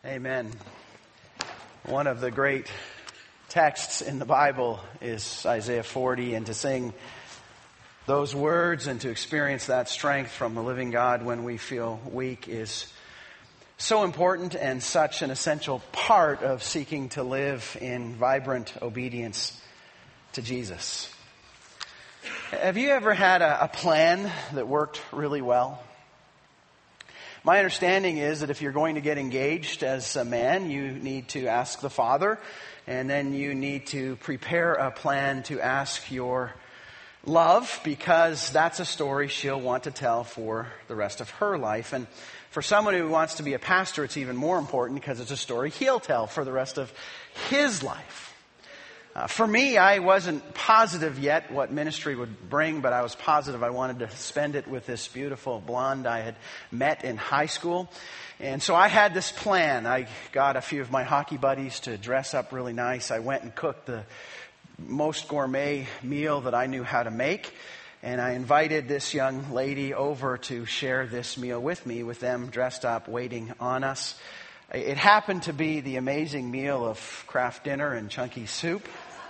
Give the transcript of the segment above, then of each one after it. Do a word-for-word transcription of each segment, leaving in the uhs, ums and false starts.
Amen. One of the great texts in the Bible is Isaiah forty, and to sing those words and to experience that strength from the living God when we feel weak is so important and such an essential part of seeking to live in vibrant obedience to Jesus. Have you ever had a, a plan that worked really well? My understanding is that if you're going to get engaged as a man, you need to ask the Father, and then you need to prepare a plan to ask your love, because that's a story she'll want to tell for the rest of her life. And for someone who wants to be a pastor, it's even more important because it's a story he'll tell for the rest of his life. Uh, for me, I wasn't positive yet what ministry would bring, but I was positive I wanted to spend it with this beautiful blonde I had met in high school. And so I had this plan. I got a few of my hockey buddies to dress up really nice. I went and cooked the most gourmet meal that I knew how to make. And I invited this young lady over to share this meal with me, with them dressed up, waiting on us. It happened to be the amazing meal of Kraft Dinner and Chunky Soup.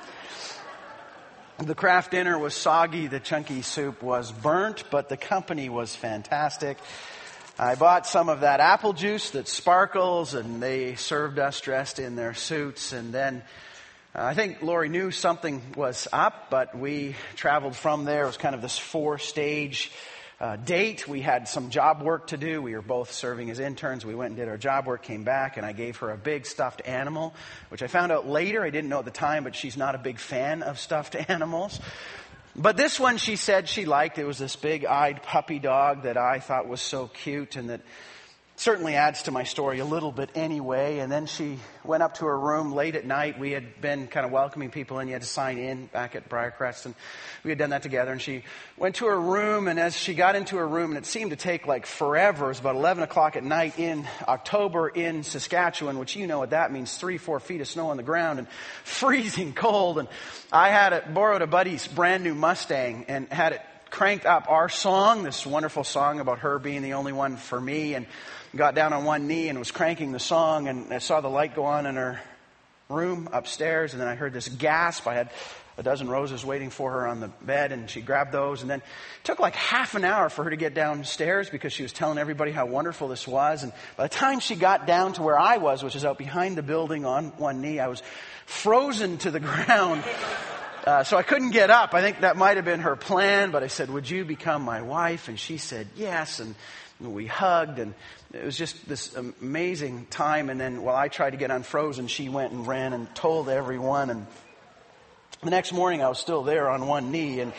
The Kraft Dinner was soggy, the Chunky Soup was burnt, but the company was fantastic. I bought some of that apple juice that sparkles, and they served us dressed in their suits. And then uh, I think Lori knew something was up, but we traveled from there. It was kind of this four-stage Uh, date. We had some job work to do. We were both serving as interns. We went and did our job work, came back, and I gave her a big stuffed animal, which I found out later. I didn't know at the time, but she's not a big fan of stuffed animals. But this one she said she liked. It was this big-eyed puppy dog that I thought was so cute, and that certainly adds to my story a little bit anyway. And then she went up to her room late at night. We had been kind of welcoming people in. You had to sign in back at Briarcrest, and we had done that together. And she went to her room, and as she got into her room, and it seemed to take like forever, it was about eleven o'clock at night in October in Saskatchewan, which you know what that means, three, four feet of snow on the ground and freezing cold. And I had it, borrowed a buddy's brand new Mustang and had it cranked up our song, this wonderful song about her being the only one for me, and got down on one knee and was cranking the song, and I saw the light go on in her room upstairs, and then I heard this gasp. I had a dozen roses waiting for her on the bed, and she grabbed those, and then it took like half an hour for her to get downstairs because she was telling everybody how wonderful this was. And by the time she got down to where I was, which is out behind the building on one knee, I was frozen to the ground. Uh, so I couldn't get up. I think that might have been her plan, but I said, "Would you become my wife?" And she said yes, and we hugged, and it was just this amazing time. And then while I tried to get unfrozen, she went and ran and told everyone. And the next morning I was still there on one knee. And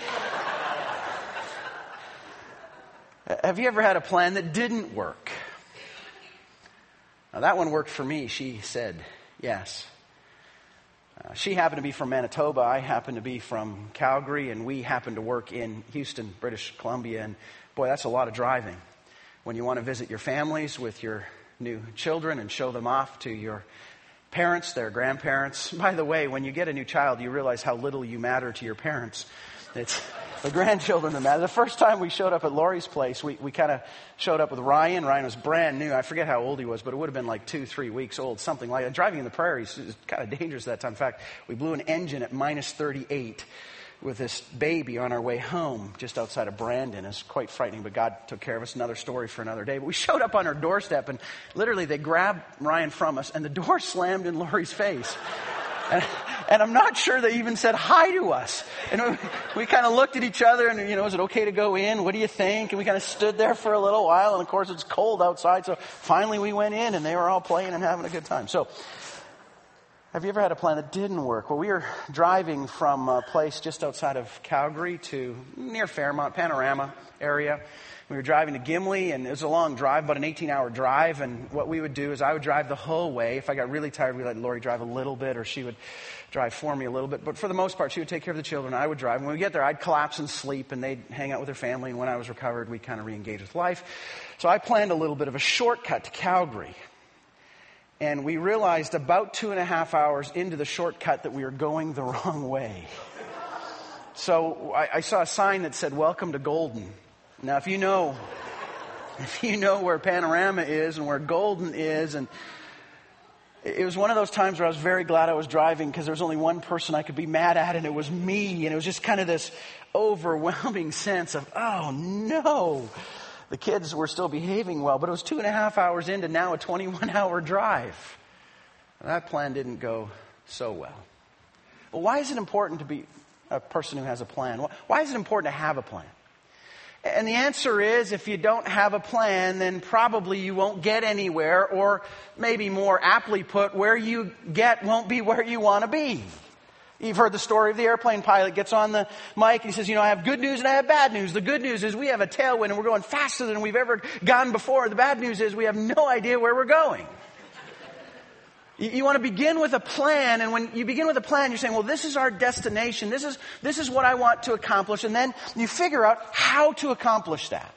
have you ever had a plan that didn't work? Now, that one worked for me. She said yes. Uh, she happened to be from Manitoba. I happened to be from Calgary, and we happened to work in Houston, British Columbia. And boy, that's a lot of driving when you want to visit your families with your new children and show them off to your parents, their grandparents. By the way, when you get a new child, you realize how little you matter to your parents. It's the grandchildren that matter. The first time we showed up at Lori's place, we, we kind of showed up with Ryan. Ryan was brand new. I forget how old he was, but it would have been like two, three weeks old, something like that. Driving in the prairies is kind of dangerous at that time. In fact, we blew an engine at minus thirty-eight with this baby on our way home just outside of Brandon. It's quite frightening, but God took care of us. Another story for another day. But we showed up on her doorstep, and literally they grabbed Ryan from us, and the door slammed in Lori's face. And, and I'm not sure they even said hi to us. And we, we kind of looked at each other and, you know, is it okay to go in? What do you think? And we kind of stood there for a little while. And of course it's cold outside. So finally we went in, and they were all playing and having a good time. So have you ever had a plan that didn't work? Well, we were driving from a place just outside of Calgary to near Fairmont, Panorama area. We were driving to Gimli, and it was a long drive, about an eighteen-hour drive. And what we would do is I would drive the whole way. If I got really tired, we'd let Lori drive a little bit, or she would drive for me a little bit. But for the most part, she would take care of the children. I would drive. When we get there, I'd collapse and sleep, and they'd hang out with their family. And when I was recovered, we'd kind of re-engage with life. So I planned a little bit of a shortcut to Calgary. And we realized about two and a half hours into the shortcut that we were going the wrong way. So I, I saw a sign that said, "Welcome to Golden." Now, if you know, if you know where Panorama is and where Golden is, and It was one of those times where I was very glad I was driving because there was only one person I could be mad at, and it was me. And it was just kind of this overwhelming sense of, oh no. The kids were still behaving well, but it was two and a half hours into now a twenty-one hour drive. And that plan didn't go so well. Well, why is it important to be a person who has a plan? Why is it important to have a plan? And the answer is, if you don't have a plan, then probably you won't get anywhere, or maybe more aptly put, where you get won't be where you want to be. You've heard the story of the airplane pilot gets on the mic and he says, you know, I have good news and I have bad news. The good news is we have a tailwind and we're going faster than we've ever gone before. The bad news is we have no idea where we're going. You, you want to begin with a plan, and when you begin with a plan, you're saying, well, this is our destination. This is, this is what I want to accomplish. And then you figure out how to accomplish that.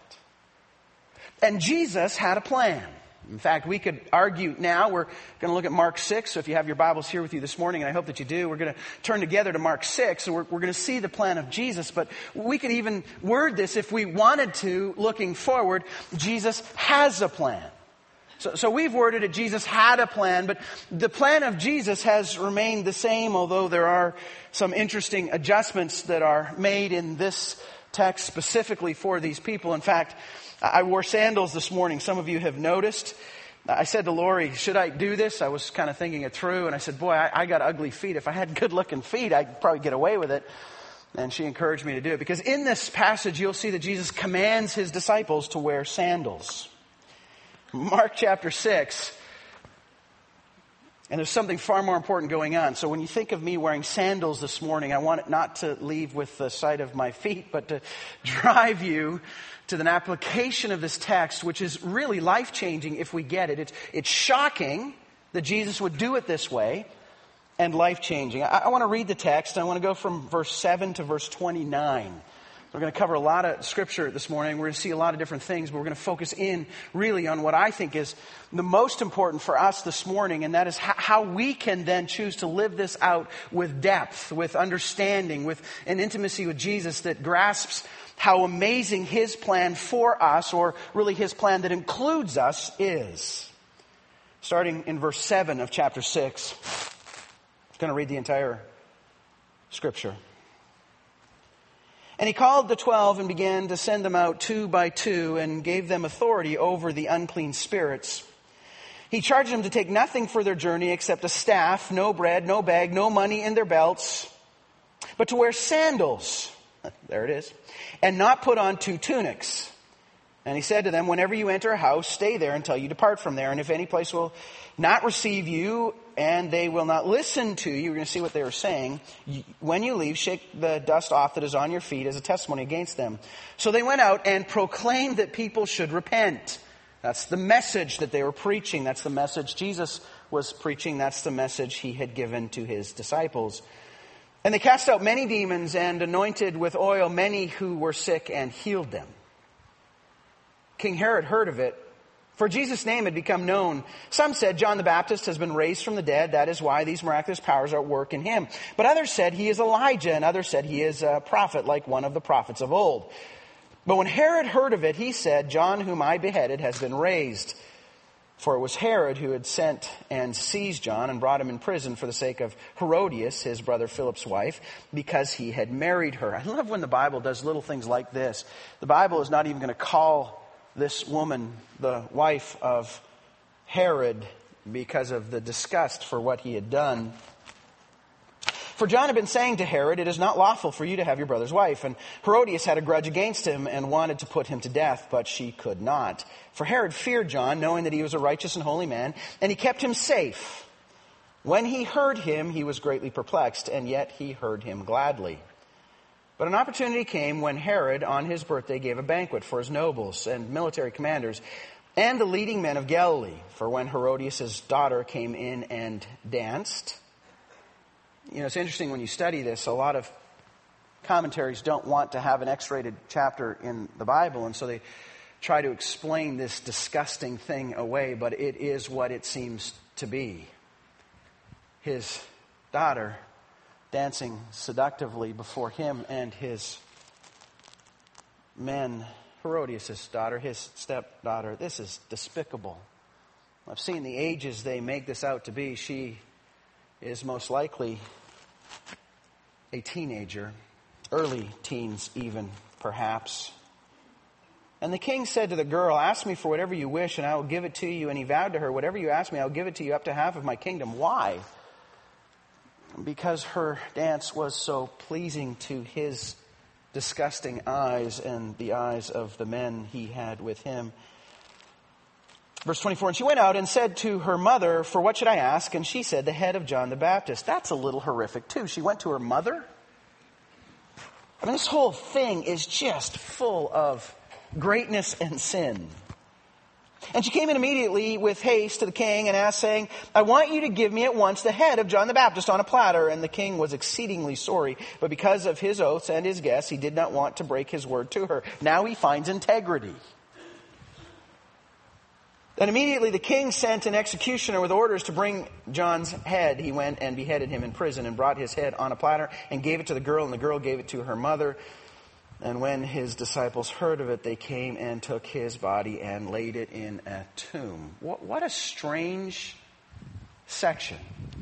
And Jesus had a plan. In fact, we could argue now. We're going to look at Mark six. So if you have your Bibles here with you this morning, and I hope that you do, we're going to turn together to Mark six. And we're, we're going to see the plan of Jesus. But we could even word this, if we wanted to, looking forward, Jesus has a plan. So, so we've worded it, Jesus had a plan, but the plan of Jesus has remained the same, although there are some interesting adjustments that are made in this text specifically for these people. In fact, I wore sandals this morning. Some of you have noticed. I said to Lori, should I do this? I was kind of thinking it through, and I said, boy, I, I got ugly feet. If I had good-looking feet, I'd probably get away with it. And she encouraged me to do it, because in this passage, you'll see that Jesus commands his disciples to wear sandals. Mark chapter six, and there's something far more important going on. So when you think of me wearing sandals this morning, I want it not to leave with the sight of my feet, but to drive you to an application of this text, which is really life-changing if we get it. It's, it's shocking that Jesus would do it this way, and life-changing. I, I want to read the text. I want to go from verse seven to verse twenty-nine. We're going to cover a lot of scripture this morning. We're going to see a lot of different things, but we're going to focus in really on what I think is the most important for us this morning, and that is how we can then choose to live this out with depth, with understanding, with an intimacy with Jesus that grasps how amazing his plan for us, or really his plan that includes us, is. Starting in verse seven of chapter six. I'm going to read the entire scripture. And he called the twelve and began to send them out two by two, and gave them authority over the unclean spirits. He charged them to take nothing for their journey except a staff, no bread, no bag, no money in their belts, but to wear sandals. There it is. And not put on two tunics. And he said to them, whenever you enter a house, stay there until you depart from there. And if any place will not receive you, and they will not listen to you, you're going to see what they were saying. When you leave, shake the dust off that is on your feet as a testimony against them. So they went out and proclaimed that people should repent. That's the message that they were preaching. That's the message Jesus was preaching. That's the message he had given to his disciples. And they cast out many demons and anointed with oil many who were sick and healed them. King Herod heard of it, for Jesus' name had become known. Some said John the Baptist has been raised from the dead. That is why these miraculous powers are at work in him. But others said he is Elijah, and others said he is a prophet, like one of the prophets of old. But when Herod heard of it, he said, John, whom I beheaded, has been raised. For it was Herod who had sent and seized John and brought him in prison for the sake of Herodias, his brother Philip's wife, because he had married her. I love when the Bible does little things like this. The Bible is not even going to call this woman the wife of Herod because of the disgust for what he had done. For John had been saying to Herod, it is not lawful for you to have your brother's wife. And Herodias had a grudge against him and wanted to put him to death, but she could not. For Herod feared John, knowing that he was a righteous and holy man, and he kept him safe. When he heard him, he was greatly perplexed, and yet he heard him gladly. But an opportunity came when Herod, on his birthday, gave a banquet for his nobles and military commanders and the leading men of Galilee. For when Herodias' daughter came in and danced. You know, it's interesting when you study this, a lot of commentaries don't want to have an X-rated chapter in the Bible, and so they try to explain this disgusting thing away, but it is what it seems to be. His daughter dancing seductively before him and his men, Herodias' daughter, his stepdaughter. This is despicable. I've seen the ages they make this out to be. She is most likely a teenager, early teens even, perhaps. And the king said to the girl, "Ask me for whatever you wish, and I will give it to you." And he vowed to her, "Whatever you ask me, I will give it to you, up to half of my kingdom." Why? Because her dance was so pleasing to his disgusting eyes and the eyes of the men he had with him. Verse twenty-four, and she went out and said to her mother, "For what should I ask?" And she said, "The head of John the Baptist." That's a little horrific too. She went to her mother. I mean, this whole thing is just full of greatness and sin. And she came in immediately with haste to the king and asked, saying, "I want you to give me at once the head of John the Baptist on a platter." And the king was exceedingly sorry, but because of his oaths and his guests, he did not want to break his word to her. Now he finds integrity. And immediately the king sent an executioner with orders to bring John's head. He went and beheaded him in prison and brought his head on a platter and gave it to the girl, and the girl gave it to her mother. And when his disciples heard of it, they came and took his body and laid it in a tomb. What, what a strange section.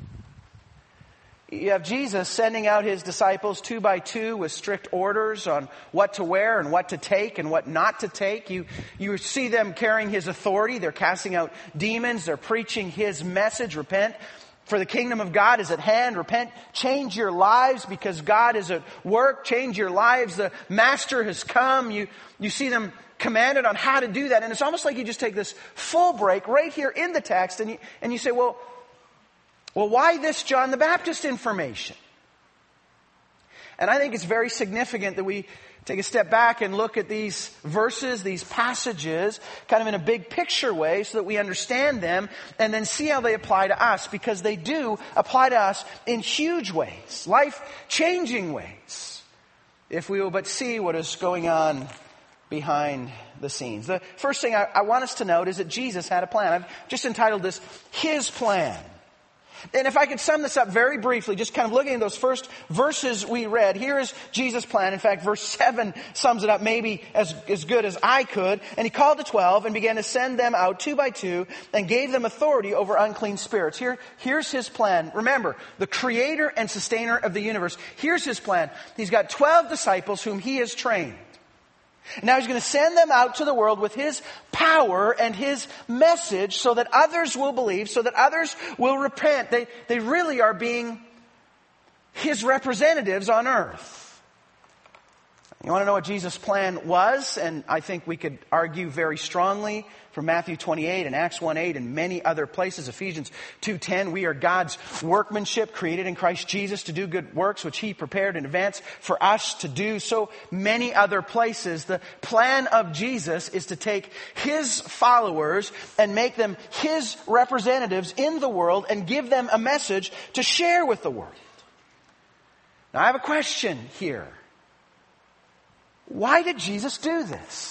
You have Jesus sending out his disciples two by two with strict orders on what to wear and what to take and what not to take. You, you see them carrying his authority. They're casting out demons. They're preaching his message. Repent, for the kingdom of God is at hand. Repent, change your lives because God is at work. Change your lives. The master has come. You, you see them commanded on how to do that. And it's almost like you just take this full break right here in the text and you, and you say, well, well, why this John the Baptist information? And I think it's very significant that we take a step back and look at these verses, these passages, kind of in a big picture way so that we understand them and then see how they apply to us, because they do apply to us in huge ways, life-changing ways, if we will but see what is going on behind the scenes. The first thing I, I want us to note is that Jesus had a plan. I've just entitled this, His Plan. And if I could sum this up very briefly, just kind of looking at those first verses we read, here is Jesus' plan. In fact, verse seven sums it up maybe as, as good as I could. And he called the twelve and began to send them out two by two and gave them authority over unclean spirits. Here, here's his plan. Remember, the creator and sustainer of the universe. Here's his plan. He's got twelve disciples whom he has trained. Now he's going to send them out to the world with his power and his message so that others will believe, so that others will repent. They, they really are being his representatives on earth. You want to know what Jesus' plan was? And I think we could argue very strongly from Matthew twenty-eight and Acts one eight and many other places. Ephesians two ten, we are God's workmanship created in Christ Jesus to do good works which he prepared in advance for us to do. So many other places. The plan of Jesus is to take his followers and make them his representatives in the world and give them a message to share with the world. Now I have a question here. Why did Jesus do this?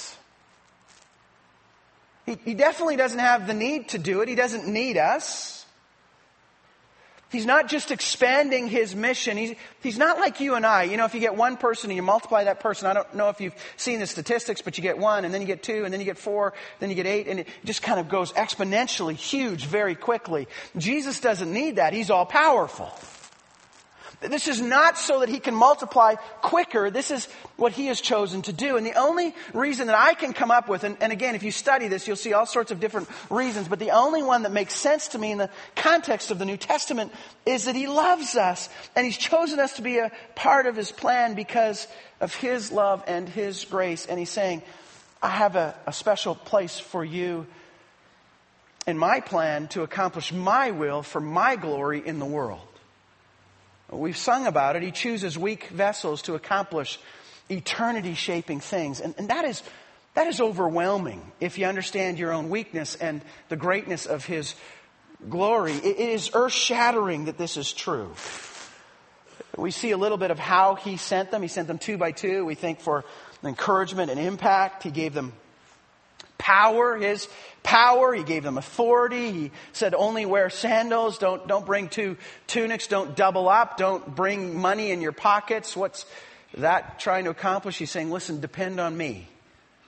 He, he definitely doesn't have the need to do it. He doesn't need us. He's not just expanding his mission. He's, he's not like you and I. You know, if you get one person and you multiply that person, I don't know if you've seen the statistics, but you get one and then you get two and then you get four, then you get eight, and it just kind of goes exponentially huge very quickly. Jesus doesn't need that. He's all powerful. This is not so that he can multiply quicker. This is what he has chosen to do. And the only reason that I can come up with, and, and again, if you study this, you'll see all sorts of different reasons, but the only one that makes sense to me in the context of the New Testament is that he loves us. And he's chosen us to be a part of his plan because of his love and his grace. And he's saying, I have a, a special place for you in my plan to accomplish my will for my glory in the world. We've sung about it. He chooses weak vessels to accomplish eternity-shaping things. And, and that is that is overwhelming if you understand your own weakness and the greatness of his glory. It, it is earth-shattering that this is true. We see a little bit of how he sent them. He sent them two by two. We think for encouragement and impact. He gave them power, his power. He gave them authority. He said only wear sandals. Don't, don't bring two tunics. Don't double up. Don't bring money in your pockets. What's that trying to accomplish? He's saying, listen, depend on me.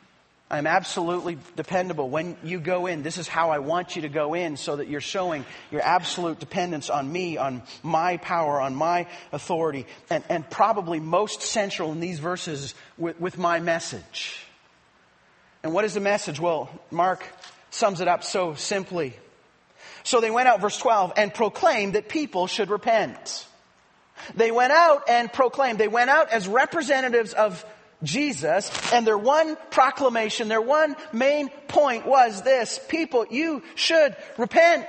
I'm absolutely dependable. When you go in, this is how I want you to go in, so that you're showing your absolute dependence on me, on my power, on my authority. And, and probably most central in these verses with, with my message. And what is the message? Well, Mark sums it up so simply. So they went out, verse twelve, and proclaimed that people should repent. They went out and proclaimed. They went out as representatives of Jesus, and their one proclamation, their one main point was this: people, you should repent.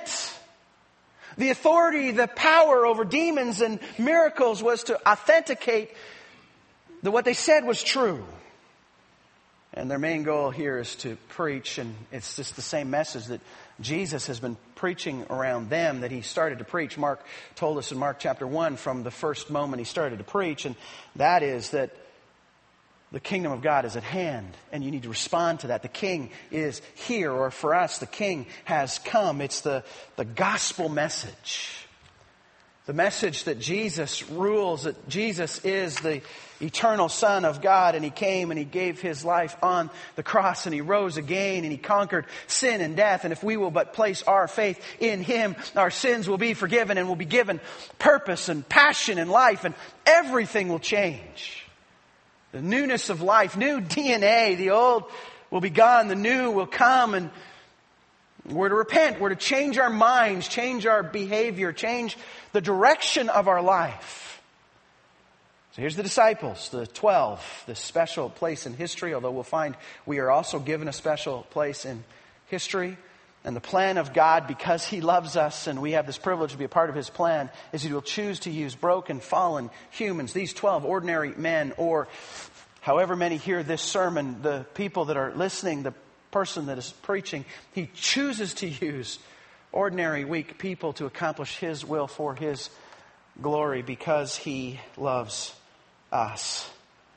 The authority, the power over demons and miracles was to authenticate that what they said was true. And their main goal here is to preach, and it's just the same message that Jesus has been preaching around them that he started to preach. Mark told us in Mark chapter one from the first moment he started to preach, and that is that the kingdom of God is at hand, and you need to respond to that. The King is here, or for us, the King has come. It's the, the gospel message. The message that Jesus rules, that Jesus is the eternal Son of God, and he came and he gave his life on the cross, and he rose again, and he conquered sin and death. And if we will but place our faith in him, our sins will be forgiven and will be given purpose and passion in life, and everything will change. The newness of life, new D N A, the old will be gone, the new will come, and we're to repent. We're to change our minds, change our behavior, change the direction of our life. So here's the disciples, the twelve, this special place in history, although we'll find we are also given a special place in history. And the plan of God, because he loves us and we have this privilege to be a part of his plan, is he will choose to use broken, fallen humans, these twelve ordinary men, or however many hear this sermon, the people that are listening, the person that is preaching. He chooses to use ordinary, weak people to accomplish his will for his glory, because he loves us.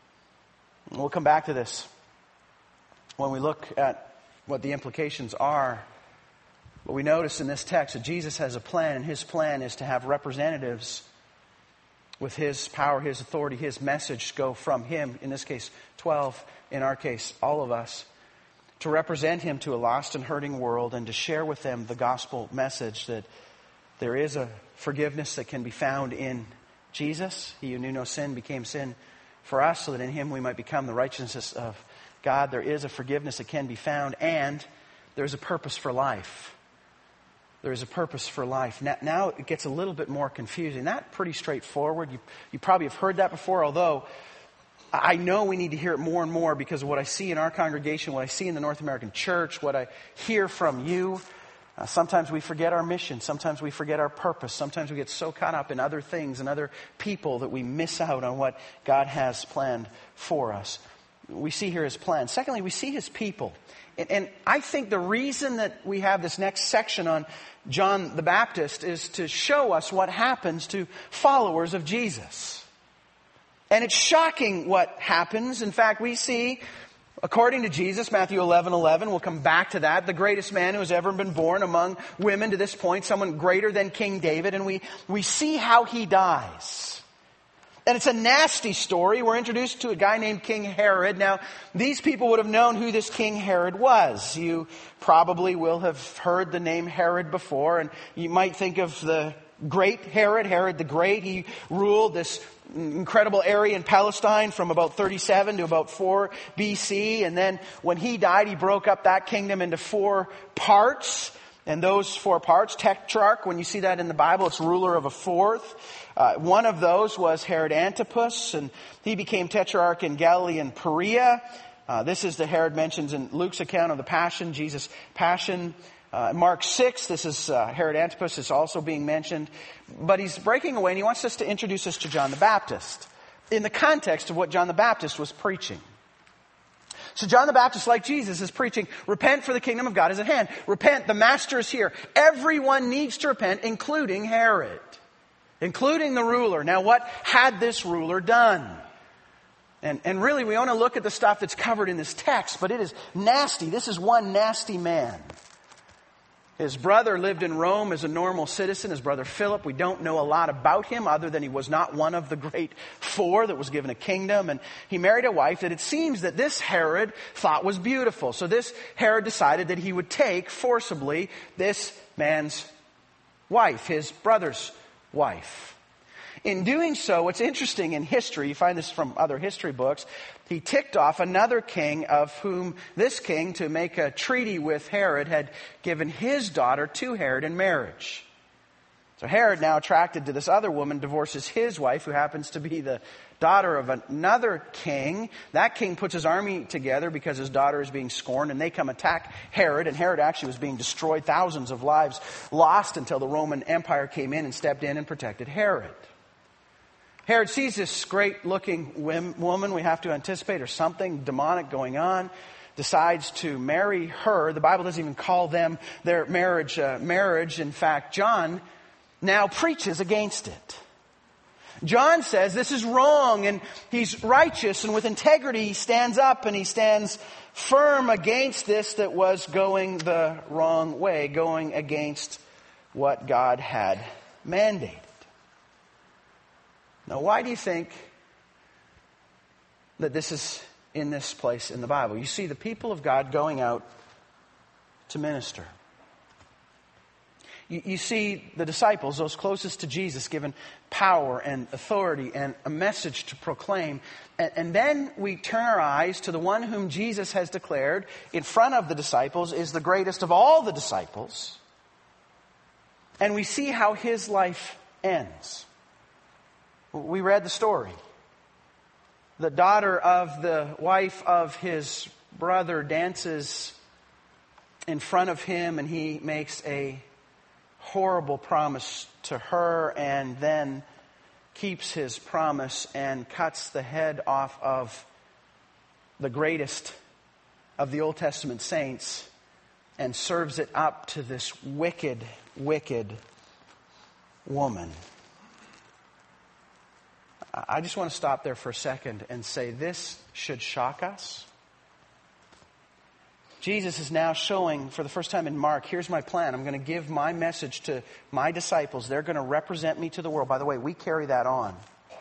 And we'll come back to this when we look at what the implications are. But we notice in this text that Jesus has a plan, and his plan is to have representatives with his power, his authority, his message go from him, in this case twelve, in our case all of us, to represent him to a lost and hurting world, and to share with them the gospel message that there is a forgiveness that can be found in Jesus. He who knew no sin became sin for us, so that in him we might become the righteousness of God. There is a forgiveness that can be found, and there's a purpose for life. There is a purpose for life. Now, now it gets a little bit more confusing. Not pretty straightforward. You, you probably have heard that before, although I know we need to hear it more and more because of what I see in our congregation, what I see in the North American church, what I hear from you. Uh, sometimes we forget our mission. Sometimes we forget our purpose. Sometimes we get so caught up in other things and other people that we miss out on what God has planned for us. We see here his plan. Secondly, we see his people. And, and I think the reason that we have this next section on John the Baptist is to show us what happens to followers of Jesus. And it's shocking what happens. In fact, we see, according to Jesus, Matthew eleven eleven, we'll come back to that, the greatest man who has ever been born among women to this point, someone greater than King David, and we, we see how he dies. And it's a nasty story. We're introduced to a guy named King Herod. Now, these people would have known who this King Herod was. You probably will have heard the name Herod before, and you might think of the great Herod, Herod the Great. He ruled this incredible area in Palestine from about thirty-seven to about four B C. And then when he died, he broke up that kingdom into four parts. And those four parts, tetrarch, when you see that in the Bible, it's ruler of a fourth. Uh, one of those was Herod Antipas, and he became tetrarch in Galilee and Perea. Uh, this is the Herod mentions in Luke's account of the Passion, Jesus' Passion. Uh, Mark six, this is uh, Herod Antipas is also being mentioned. But he's breaking away, and he wants us to introduce us to John the Baptist in the context of what John the Baptist was preaching. So John the Baptist, like Jesus, is preaching, repent for the kingdom of God is at hand. Repent, the master is here. Everyone needs to repent, including Herod, including the ruler. Now, what had this ruler done? And, and really, we want to look at the stuff that's covered in this text, but it is nasty. This is one nasty man. His brother lived in Rome as a normal citizen, his brother Philip. We don't know a lot about him other than he was not one of the great four that was given a kingdom. And he married a wife that it seems that this Herod thought was beautiful. So this Herod decided that he would take forcibly this man's wife, his brother's wife. In doing so, what's interesting in history, you find this from other history books, he ticked off another king of whom this king, to make a treaty with Herod, had given his daughter to Herod in marriage. So Herod, now attracted to this other woman, divorces his wife, who happens to be the daughter of another king. That king puts his army together because his daughter is being scorned, and they come attack Herod. And Herod actually was being destroyed, thousands of lives lost, until the Roman Empire came in and stepped in and protected Herod. Herod sees this great-looking woman, we have to anticipate, or something demonic going on, decides to marry her. The Bible doesn't even call them their marriage uh, marriage. In fact, John now preaches against it. John says this is wrong, and he's righteous, and with integrity he stands up and he stands firm against this that was going the wrong way, going against what God had mandated. Now, why do you think that this is in this place in the Bible? You see the people of God going out to minister. You, you see the disciples, those closest to Jesus, given power and authority and a message to proclaim. And, and then we turn our eyes to the one whom Jesus has declared in front of the disciples is the greatest of all the disciples. And we see how his life ends. We read the story. The daughter of the wife of his brother dances in front of him, and he makes a horrible promise to her and then keeps his promise and cuts the head off of the greatest of the Old Testament saints and serves it up to this wicked, wicked woman. I just want to stop there for a second and say this should shock us. Jesus is now showing for the first time in Mark, here's my plan. I'm going to give my message to my disciples. They're going to represent me to the world. By the way, we carry that on.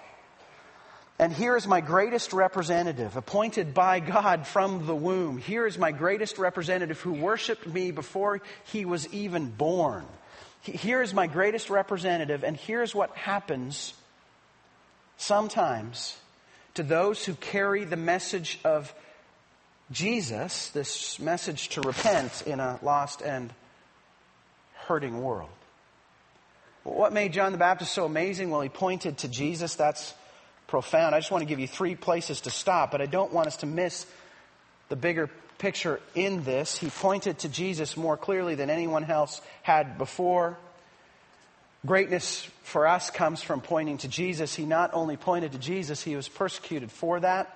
And here is my greatest representative, appointed by God from the womb. Here is my greatest representative who worshiped me before he was even born. Here is my greatest representative, and here's what happens sometimes to those who carry the message of Jesus, this message to repent in a lost and hurting world. What made John the Baptist so amazing? Well, he pointed to Jesus. That's profound. I just want to give you three places to stop, but I don't want us to miss the bigger picture in this. He pointed to Jesus more clearly than anyone else had before. Greatness for us comes from pointing to Jesus. He not only pointed to Jesus, he was persecuted for that.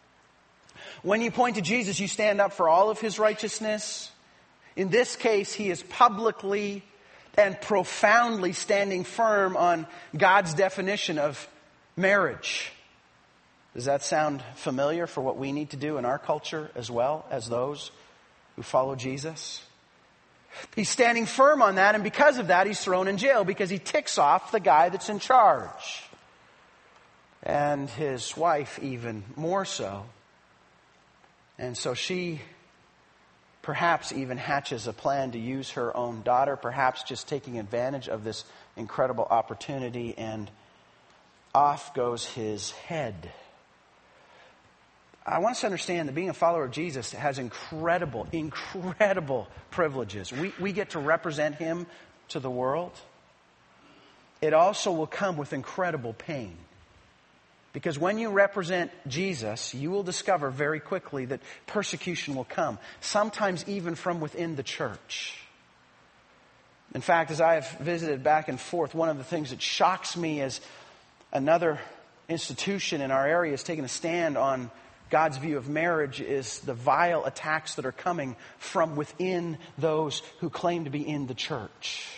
When you point to Jesus, you stand up for all of his righteousness. In this case, he is publicly and profoundly standing firm on God's definition of marriage. Does that sound familiar for what we need to do in our culture as well as those who follow Jesus? He's standing firm on that, and because of that, he's thrown in jail because he ticks off the guy that's in charge. And his wife even more so. And so she perhaps even hatches a plan to use her own daughter, perhaps just taking advantage of this incredible opportunity, and off goes his head. I want us to understand that being a follower of Jesus has incredible, incredible privileges. We, we get to represent him to the world. It also will come with incredible pain. Because when you represent Jesus, you will discover very quickly that persecution will come, sometimes even from within the church. In fact, as I have visited back and forth, one of the things that shocks me is another institution in our area is taking a stand on God's view of marriage is the vile attacks that are coming from within those who claim to be in the church.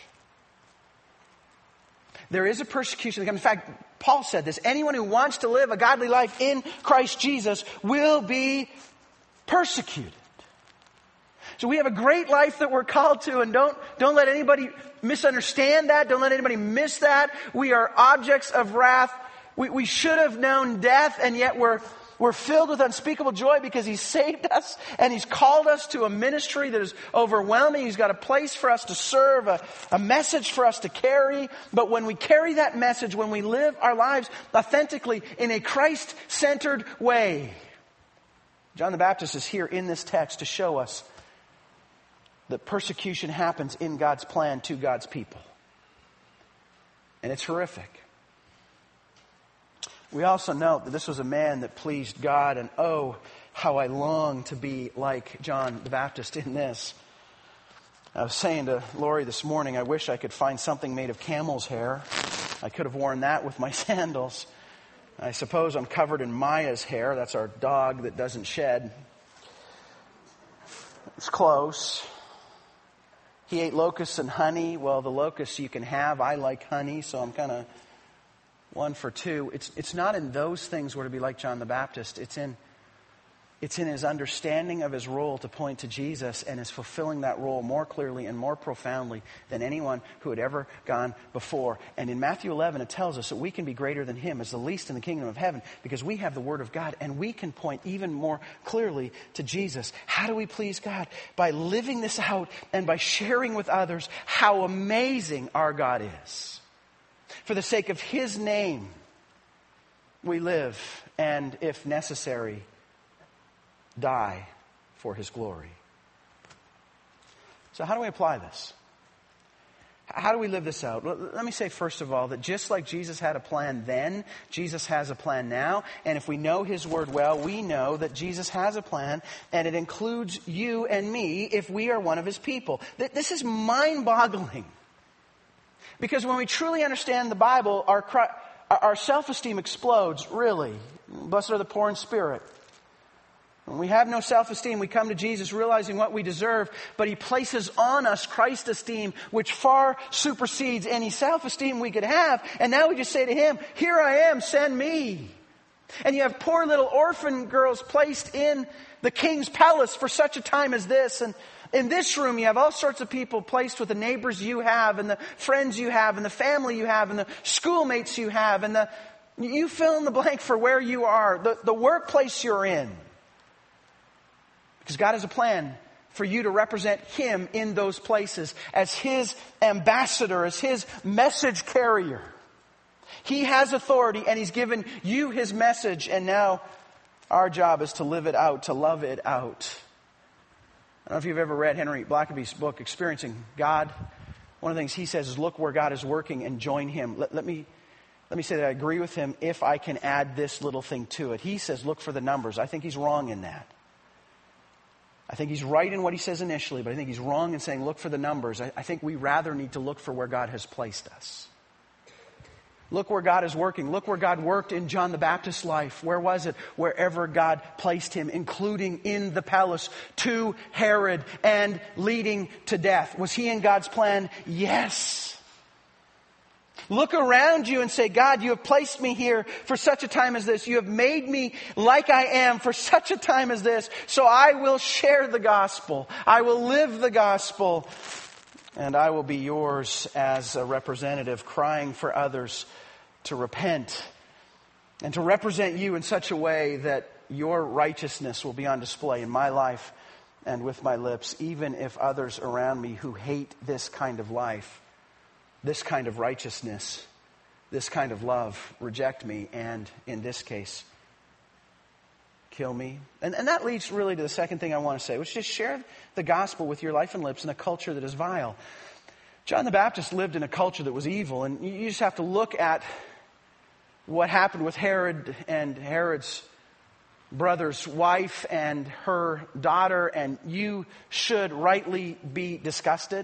There is a persecution. In fact, Paul said this. Anyone who wants to live a godly life in Christ Jesus will be persecuted. So we have a great life that we're called to, and don't, don't let anybody misunderstand that. Don't let anybody miss that. We are objects of wrath. We, we should have known death, and yet we're, we're filled with unspeakable joy because He's saved us and He's called us to a ministry that is overwhelming. He's got a place for us to serve, a, a message for us to carry. But when we carry that message, when we live our lives authentically in a Christ-centered way, John the Baptist is here in this text to show us that persecution happens in God's plan to God's people. And it's horrific. We also note that this was a man that pleased God, and oh, how I long to be like John the Baptist in this. I was saying to Lori this morning, I wish I could find something made of camel's hair. I could have worn that with my sandals. I suppose I'm covered in Maya's hair. That's our dog that doesn't shed. It's close. He ate locusts and honey. Well, the locusts you can have. I like honey, so I'm kind of one for two. It's it's not in those things we're to be like John the Baptist. It's in it's in his understanding of his role to point to Jesus and is fulfilling that role more clearly and more profoundly than anyone who had ever gone before. And in Matthew eleven, it tells us that we can be greater than him as the least in the kingdom of heaven because we have the Word of God and we can point even more clearly to Jesus. How do we please God? By living this out and by sharing with others how amazing our God is. For the sake of His name, we live and, if necessary, die for His glory. So how do we apply this? How do we live this out? Let me say first of all that just like Jesus had a plan then, Jesus has a plan now. And if we know His Word well, we know that Jesus has a plan and it includes you and me if we are one of His people. This is mind-boggling. Because when we truly understand the Bible, our, our self-esteem explodes, really. Blessed are the poor in spirit. When we have no self-esteem, we come to Jesus realizing what we deserve, but He places on us Christ's esteem, which far supersedes any self-esteem we could have. And now we just say to Him, here I am, send me. And you have poor little orphan girls placed in the king's palace for such a time as this. And in this room, you have all sorts of people placed with the neighbors you have and the friends you have and the family you have and the schoolmates you have and the, you fill in the blank for where you are, the, the workplace you're in. Because God has a plan for you to represent Him in those places as His ambassador, as His message carrier. He has authority and He's given you His message, and now our job is to live it out, to love it out. I don't know if you've ever read Henry Blackaby's book, Experiencing God. One of the things he says is look where God is working and join Him. Let, let me let me say that I agree with him if I can add this little thing to it. He says look for the numbers. I think he's wrong in that. I think he's right in what he says initially, but I think he's wrong in saying look for the numbers. I, I think we rather need to look for where God has placed us. Look where God is working. Look where God worked in John the Baptist's life. Where was it? Wherever God placed him, including in the palace to Herod and leading to death. Was he in God's plan? Yes. Look around you and say, God, you have placed me here for such a time as this. You have made me like I am for such a time as this. So I will share the gospel. I will live the gospel. And I will be yours as a representative, crying for others to repent and to represent you in such a way that your righteousness will be on display in my life and with my lips, even if others around me who hate this kind of life, this kind of righteousness, this kind of love, reject me and, in this case, kill me. And, and that leads really to the second thing I want to say, which is just share the gospel with your life and lips in a culture that is vile. John the Baptist lived in a culture that was evil, and you just have to look at what happened with Herod and Herod's brother's wife and her daughter, and you should rightly be disgusted.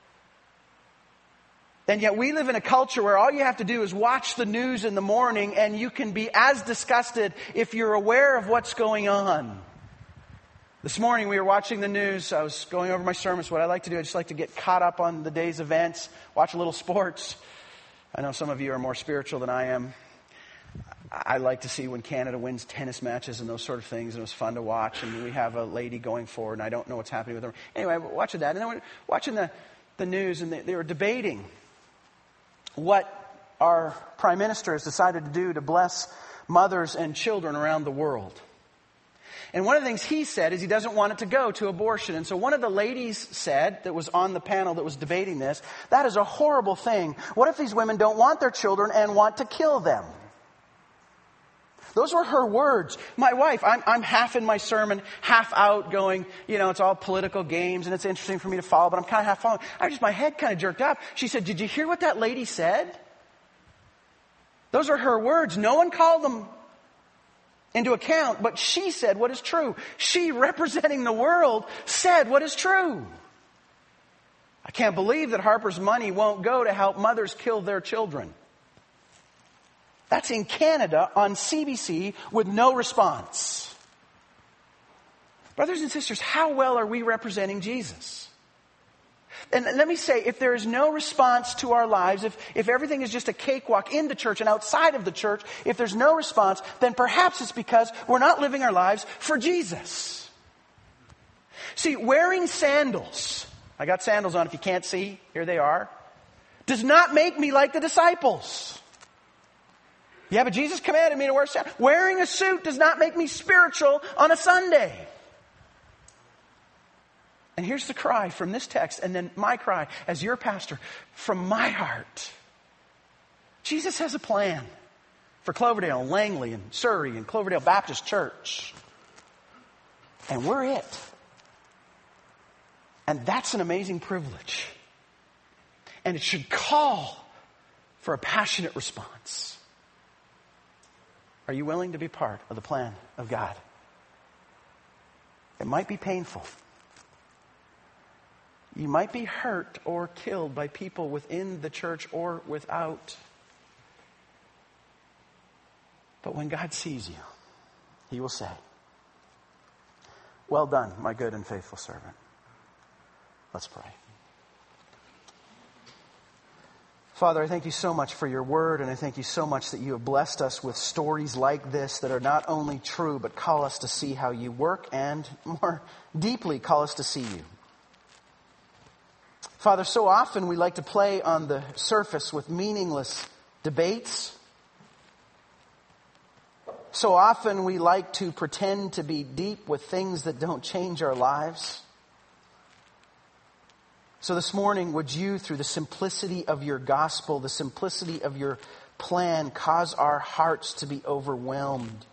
And yet we live in a culture where all you have to do is watch the news in the morning and you can be as disgusted if you're aware of what's going on. This morning we were watching the news. I was going over my sermons. What I like to do, I just like to get caught up on the day's events, watch a little sports. I know some of you are more spiritual than I am. I like to see when Canada wins tennis matches and those sort of things, and it was fun to watch. And we have a lady going forward, and I don't know what's happening with her. Anyway, watching that, and then we're watching the, the news, and they, they were debating what our Prime Minister has decided to do to bless mothers and children around the world. And one of the things he said is he doesn't want it to go to abortion. And so one of the ladies said, that was on the panel that was debating this, that is a horrible thing. What if these women don't want their children and want to kill them? Those were her words. My wife, I'm, I'm half in my sermon, half out going, you know, it's all political games and it's interesting for me to follow, but I'm kind of half following. I just, my head kind of jerked up. She said, did you hear what that lady said? Those are her words. No one called them into account, but she said what is true. She, representing the world, said what is true. I can't believe that Harper's money won't go to help mothers kill their children. That's in Canada on C B C with no response. Brothers and sisters, how well are we representing Jesus? And let me say, if there is no response to our lives, if, if everything is just a cakewalk in the church and outside of the church, if there's no response, then perhaps it's because we're not living our lives for Jesus. See, wearing sandals, I got sandals on if you can't see, here they are, does not make me like the disciples. Yeah, but Jesus commanded me to wear sandals. Wearing a suit does not make me spiritual on a Sunday. And here's the cry from this text, and then my cry as your pastor from my heart. Jesus has a plan for Cloverdale and Langley and Surrey and Cloverdale Baptist Church. And we're it. And that's an amazing privilege. And it should call for a passionate response. Are you willing to be part of the plan of God? It might be painful. You might be hurt or killed by people within the church or without. But when God sees you, He will say, well done, my good and faithful servant. Let's pray. Father, I thank you so much for your word, and I thank you so much that you have blessed us with stories like this that are not only true, but call us to see how you work and more deeply call us to see you. Father, so often we like to play on the surface with meaningless debates. So often we like to pretend to be deep with things that don't change our lives. So this morning, would you, through the simplicity of your gospel, the simplicity of your plan, cause our hearts to be overwhelmed.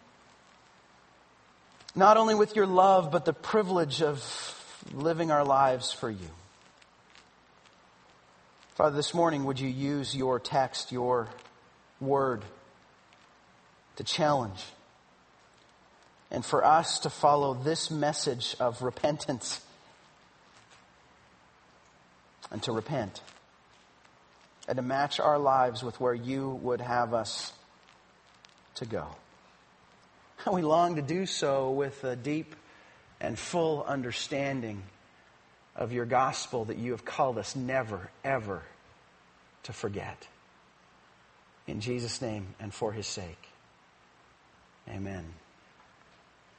Not only with your love, but the privilege of living our lives for you. Father, this morning, would you use your text, your word, to challenge, and for us to follow this message of repentance and to repent and to match our lives with where you would have us to go. And we long to do so with a deep and full understanding of your gospel that you have called us never, ever to forget. In Jesus' name and for his sake. Amen.